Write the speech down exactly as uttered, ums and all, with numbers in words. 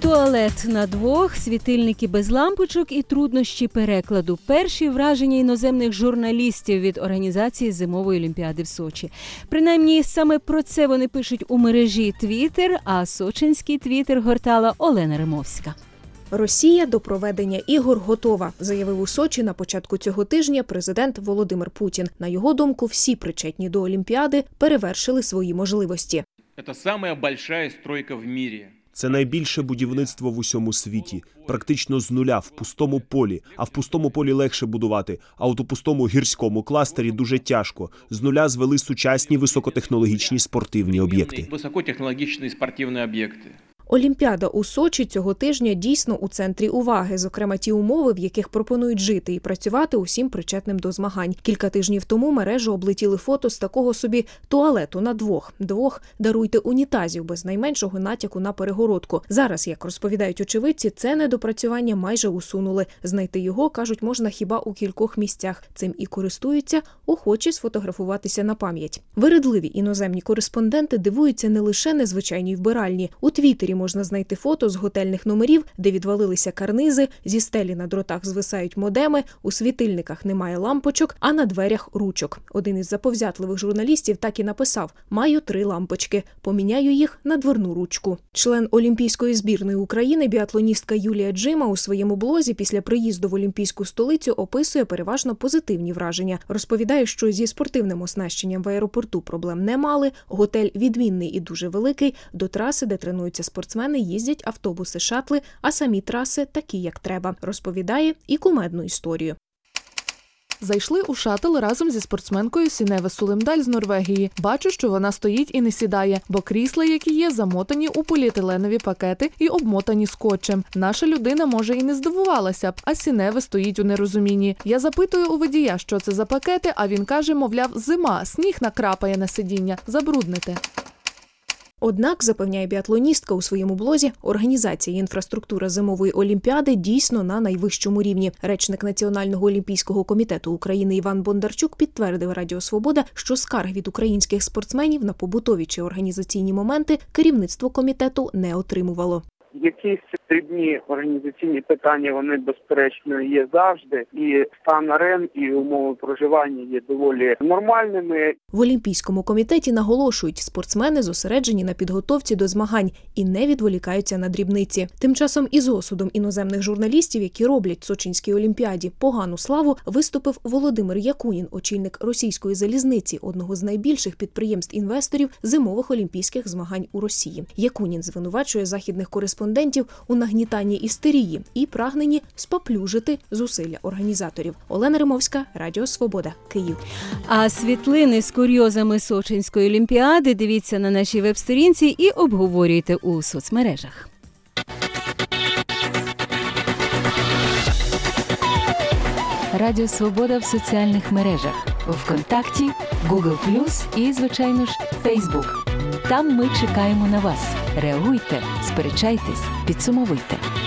Туалет на двох, світильники без лампочок і труднощі перекладу. Перші враження іноземних журналістів від організації Зимової Олімпіади в Сочі. Принаймні, саме про це вони пишуть у мережі Твіттер, а сочинський Твіттер гортала Олена Римовська. Росія до проведення ігор готова, заявив у Сочі на початку цього тижня президент Володимир Путін. На його думку, всі причетні до Олімпіади перевершили свої можливості. Це найбільша стройка в світі. Це найбільше будівництво в усьому світі. Практично з нуля, в пустому полі. А в пустому полі легше будувати. А от у пустому гірському кластері дуже тяжко. З нуля звели сучасні високотехнологічні спортивні об'єкти. Високотехнологічні спортивні об'єкти. Олімпіада у Сочі цього тижня дійсно у центрі уваги, зокрема ті умови, в яких пропонують жити і працювати усім причетним до змагань. Кілька тижнів тому мережу облетіли фото з такого собі туалету на двох. Двох, даруйте, унітазів без найменшого натяку на перегородку. Зараз, як розповідають очевидці, це недопрацювання майже усунули. Знайти його, кажуть, можна хіба у кількох місцях. Цим і користуються охочі сфотографуватися на пам'ять. Виридливі іноземні кореспонденти дивуються не лише незвичайній вбиральні. У Твіттері можна знайти фото з готельних номерів, де відвалилися карнизи, зі стелі на дротах звисають модеми, у світильниках немає лампочок, а на дверях ручок. Один із заповзятливих журналістів так і написав: «Маю три лампочки, поміняю їх на дверну ручку». Член Олімпійської збірної України, біатлоністка Юлія Джима у своєму блозі після приїзду в Олімпійську столицю описує переважно позитивні враження. Розповідає, що зі спортивним оснащенням в аеропорту проблем не мали, готель відмінний і дуже великий, до траси, де тренуються спортсмени, їздять автобуси-шатли, а самі траси такі, як треба. Розповідає і кумедну історію. Зайшли у шатл разом зі спортсменкою Сіневе Сулемдаль з Норвегії. Бачу, що вона стоїть і не сідає, бо крісла, які є, замотані у поліетиленові пакети і обмотані скотчем. Наша людина, може, і не здивувалася б, а Сіневе стоїть у нерозумінні. Я запитую у водія, що це за пакети, а він каже, мовляв, зима, сніг накрапає на сидіння, забрудните. Однак, запевняє біатлоністка у своєму блозі, організація і інфраструктура Зимової Олімпіади дійсно на найвищому рівні. Речник Національного олімпійського комітету України Іван Бондарчук підтвердив Радіо Свобода, що скарг від українських спортсменів на побутові чи організаційні моменти керівництво комітету не отримувало. Якісь дрібні організаційні питання, вони, безперечно, є завжди. І стан арен, і умови проживання є доволі нормальними. В Олімпійському комітеті наголошують, спортсмени зосереджені на підготовці до змагань і не відволікаються на дрібниці. Тим часом із осудом іноземних журналістів, які роблять Сочинській Олімпіаді погану славу, виступив Володимир Якунін, очільник російської залізниці, одного з найбільших підприємств-інвесторів зимових олімпійських змагань у Росії. Якунін звинувачує західних кореспондентів у нагнітанні істерії і прагненні споплюжити зусилля організаторів. Олена Римовська, Радіо Свобода, Київ. А світлини з курйозами Сочинської Олімпіади дивіться на нашій веб-сторінці і обговорюйте у соцмережах. Радіо Свобода в соціальних мережах. ВКонтакті, Гугл плюс і, звичайно ж, Фейсбук. Там ми чекаємо на вас. Реагуйте, сперечайтесь, підсумовуйте.